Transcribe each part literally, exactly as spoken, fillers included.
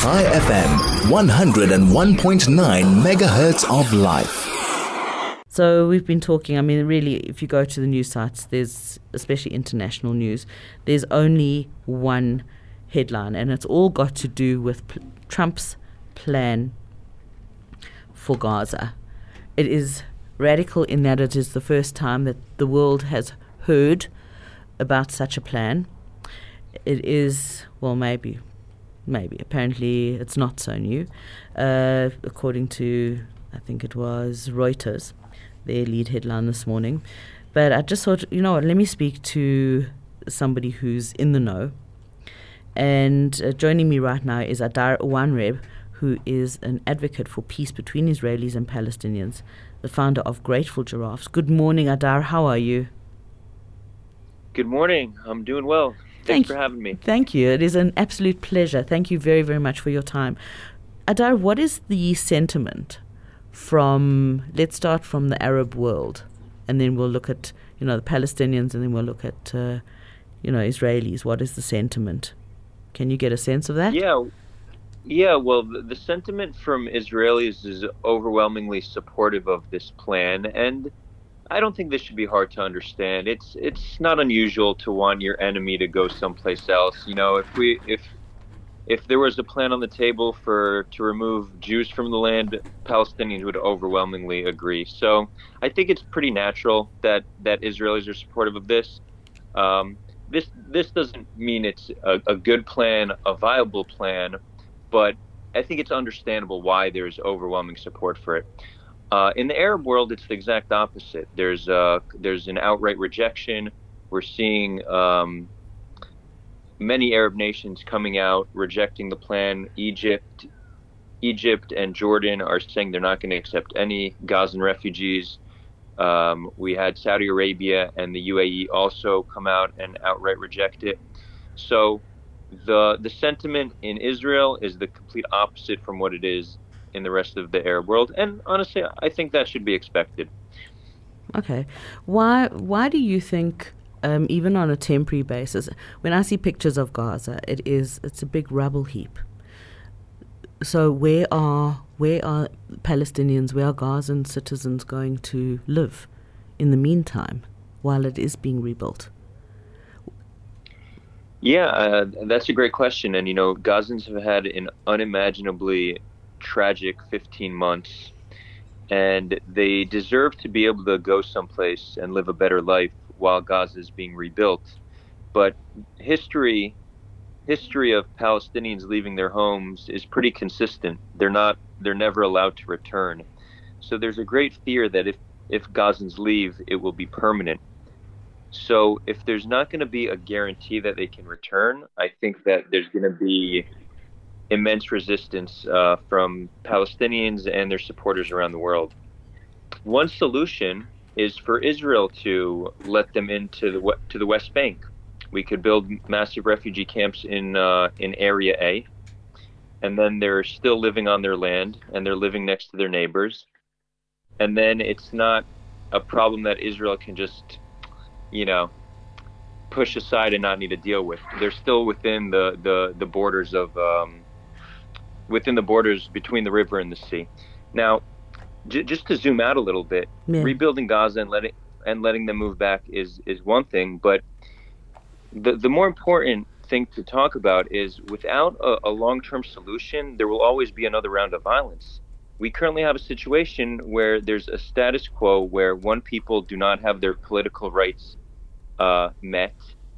Chai F M, one oh one point nine megahertz of life. So we've been talking, I mean, really, if you go to the news sites, there's, especially international news, there's only one headline, and it's all got to do with P- Trump's plan for Gaza. It is radical in that it is the first time that the world has heard about such a plan. It is, well, maybe, maybe, apparently it's not so new, uh, according to, I think it was Reuters, their lead headline this morning. But I just thought, you know what, let me speak to somebody who's in the know. And uh, joining me right now is Adar Oanreb, who is an advocate for peace between Israelis and Palestinians, the founder of Grateful Giraffes. Good morning, Adar. How are you? Good morning. I'm doing well. Thanks Thank for having me. Thank you. It is an absolute pleasure. Thank you very, very much for your time. Adar, what is the sentiment from, let's start from the Arab world, and then we'll look at, you know, the Palestinians, and then we'll look at, uh, you know, Israelis. What is the sentiment? Can you get a sense of that? Yeah. Yeah, well, the, the sentiment from Israelis is overwhelmingly supportive of this plan, and I don't think this should be hard to understand. It's it's not unusual to want your enemy to go someplace else. You know, if we if if there was a plan on the table for to remove Jews from the land, Palestinians would overwhelmingly agree. So I think it's pretty natural that, that Israelis are supportive of this. Um, this this doesn't mean it's a, a good plan, a viable plan, but I think it's understandable why there's overwhelming support for it. Uh, in the Arab world, it's the exact opposite. There's uh, there's an outright rejection. We're seeing um, many Arab nations coming out rejecting the plan. Egypt, Egypt and Jordan are saying they're not going to accept any Gazan refugees. Um, we had Saudi Arabia and the U A E also come out and outright reject it. So the the sentiment in Israel is the complete opposite from what it is in the rest of the Arab world, and honestly, I think that should be expected. Okay, why why do you think, um, even on a temporary basis, when I see pictures of Gaza, it is it's a big rubble heap. So where are where are Palestinians, where are Gazan citizens going to live in the meantime while it is being rebuilt? Yeah, uh, that's a great question, and you know, Gazans have had an unimaginably tragic fifteen months, and they deserve to be able to go someplace and live a better life while Gaza is being rebuilt. But history history of Palestinians leaving their homes is pretty consistent. They're not they're never allowed to return. So there's a great fear that if if Gazans leave, it will be permanent. So if there's not going to be a guarantee that they can return, I think that there's going to be immense resistance uh, from Palestinians and their supporters around the world. One solution is for Israel to let them into the to the West Bank. We could build massive refugee camps in uh, in Area A, and then they're still living on their land and they're living next to their neighbors. And then it's not a problem that Israel can just, you know, push aside and not need to deal with. They're still within the the, the borders of. Um, within the borders between the river and the sea. Now, j- just to zoom out a little bit, yeah. rebuilding Gaza and letting and letting them move back is is one thing, but the the more important thing to talk about is without a, a long-term solution, there will always be another round of violence. We currently have a situation where there's a status quo where one people do not have their political rights uh, met,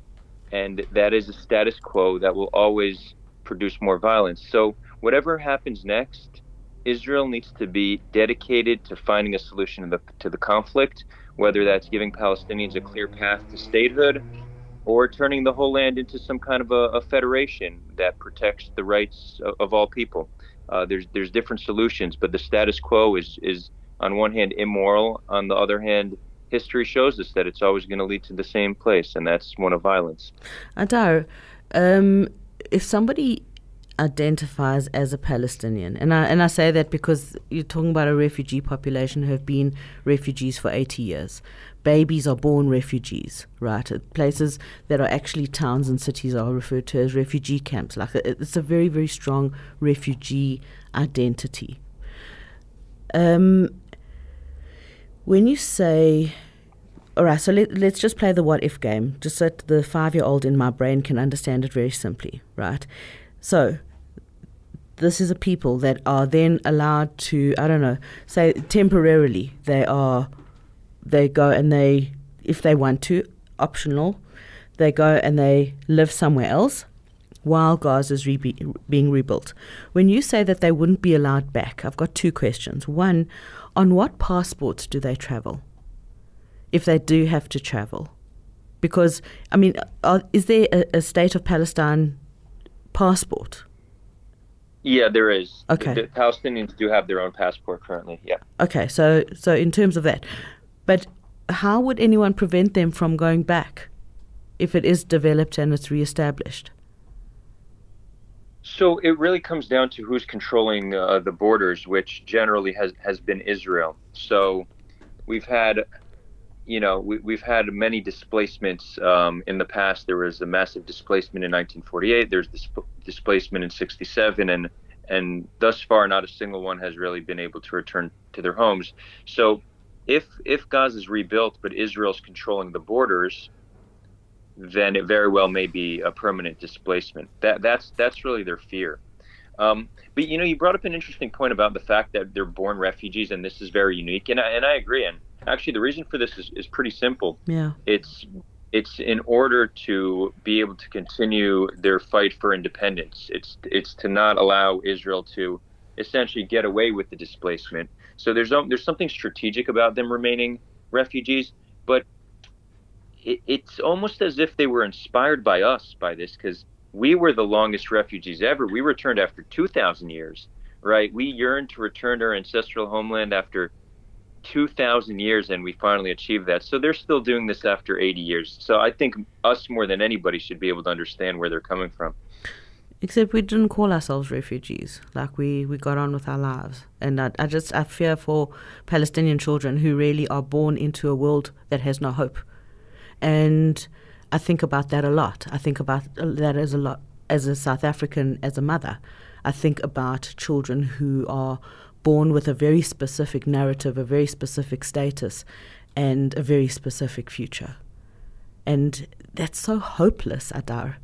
and that is a status quo that will always produce more violence. So whatever happens next, Israel needs to be dedicated to finding a solution to the, to the conflict, whether that's giving Palestinians a clear path to statehood or turning the whole land into some kind of a, a federation that protects the rights of, of all people. Uh, there's there's different solutions, but the status quo is, is on one hand immoral. On the other hand, history shows us that it's always going to lead to the same place, and that's one of violence. Adar, um, if somebody identifies as a Palestinian, and I and I say that because you're talking about a refugee population who have been refugees for eighty years, babies are born refugees, right? Places that are actually towns and cities are referred to as refugee camps. Like it's a very, very strong refugee identity. Um, when you say, all right, so let, let's just play the what-if game, just so that the five-year-old in my brain can understand it very simply, right? So this is a people that are then allowed to, I don't know, say temporarily, they are... They go and they, if they want to, optional, they go and they live somewhere else while Gaza is re- being rebuilt. When you say that they wouldn't be allowed back, I've got two questions. One, on what passports do they travel, if they do have to travel? Because, I mean, are, is there a, a State of Palestine passport? Yeah, there is. Okay. The, the Palestinians do have their own passport currently, yeah. Okay, so so in terms of that, but how would anyone prevent them from going back if it is developed and it's reestablished? So it really comes down to who's controlling uh, the borders, which generally has, has been Israel. So we've had, you know, we, we've had many displacements um, in the past. There was a massive displacement in nineteen forty-eight. There's dis- displacement in sixty-seven, and and thus far, not a single one has really been able to return to their homes. So If if Gaza is rebuilt, but Israel's controlling the borders, then it very well may be a permanent displacement. That that's that's really their fear. Um, but you know, you brought up an interesting point about the fact that they're born refugees, and this is very unique. And I, and I agree. And actually, the reason for this is, is pretty simple. Yeah. It's it's in order to be able to continue their fight for independence. It's it's to not allow Israel to essentially get away with the displacement. So there's um, there's something strategic about them remaining refugees, but it, it's almost as if they were inspired by us by this, because we were the longest refugees ever. We returned after two thousand years, right? We yearned to return to our ancestral homeland after two thousand years, and we finally achieved that. So they're still doing this after eighty years. So I think us more than anybody should be able to understand where they're coming from. Except we didn't call ourselves refugees. Like we, we got on with our lives. And I, I just, I fear for Palestinian children who really are born into a world that has no hope. And I think about that a lot. I think about that as a lot, as a South African, as a mother. I think about children who are born with a very specific narrative, a very specific status, and a very specific future. And that's so hopeless, Adar.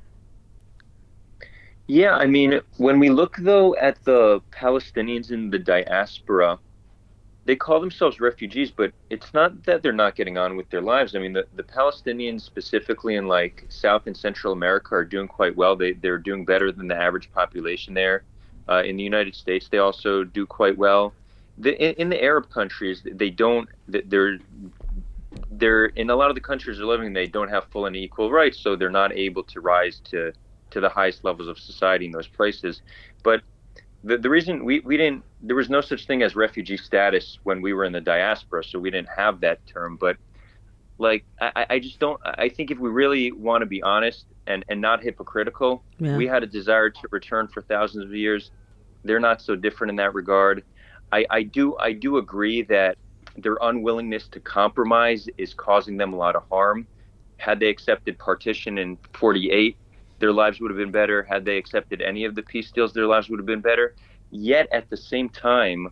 Yeah, I mean, when we look, though, at the Palestinians in the diaspora, they call themselves refugees, but it's not that they're not getting on with their lives. I mean, the, the Palestinians specifically in, like, South and Central America are doing quite well. They, they're doing better than the average population there. Uh, in the United States, they also do quite well. The, in, in the Arab countries, they don't, they're, they're, in a lot of the countries they're living in, they don't have full and equal rights, so they're not able to rise to to the highest levels of society in those places. But the the reason we, we didn't, there was no such thing as refugee status when we were in the diaspora, so we didn't have that term. But like, I, I just don't, I think if we really want to be honest and, and not hypocritical, yeah. We had a desire to return for thousands of years. They're not so different in that regard. I, I do, I do agree that their unwillingness to compromise is causing them a lot of harm. Had they accepted partition in forty-eight, their lives would have been better. Had they accepted any of the peace deals, their lives would have been better. Yet at the same time,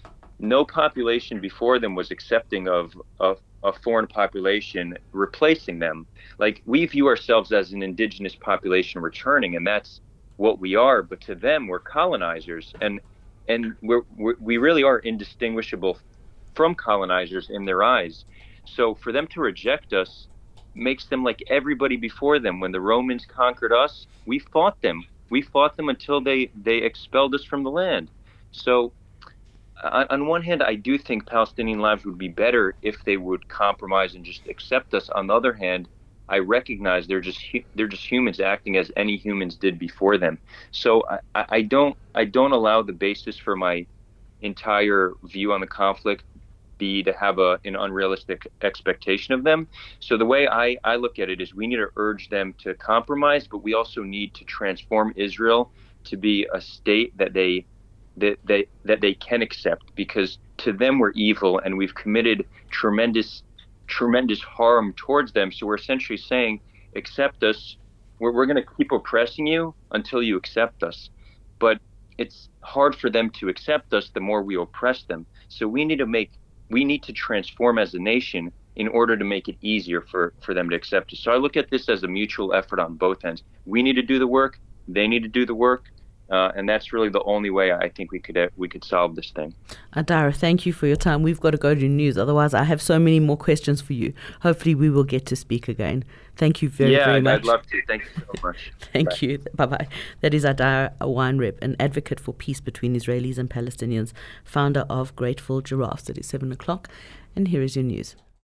no population before them was accepting of, of a foreign population replacing them. Like, we view ourselves as an indigenous population returning, and that's what we are. But to them, we're colonizers, and and we're, we're, we really are indistinguishable from colonizers in their eyes. So for them to reject us makes them like everybody before them. When the Romans conquered us, we fought them. We fought them until they, they expelled us from the land. So on, on one hand, I do think Palestinian lives would be better if they would compromise and just accept us. On the other hand, I recognize they're just they're just humans acting as any humans did before them. So I, I don't I don't allow the basis for my entire view on the conflict be to have a an unrealistic expectation of them. So the way I, I look at it is we need to urge them to compromise, but we also need to transform Israel to be a state that they that they that they can accept, because to them we're evil and we've committed tremendous tremendous harm towards them. So we're essentially saying, accept us. We're, we're going to keep oppressing you until you accept us. But it's hard for them to accept us the more we oppress them. So we need to make, we need to transform as a nation in order to make it easier for, for them to accept us. So I look at this as a mutual effort on both ends. We need to do the work. They need to do the work. Uh, and that's really the only way I think we could uh, we could solve this thing. Adara, thank you for your time. We've got to go to news. Otherwise, I have so many more questions for you. Hopefully, we will get to speak again. Thank you very, yeah, very I'd, much. I'd love to. Thank you so much. Thank Bye. you. Bye-bye. That is Adara Weinreb, an advocate for peace between Israelis and Palestinians, founder of Grateful Giraffes. It is seven o'clock, and here is your news.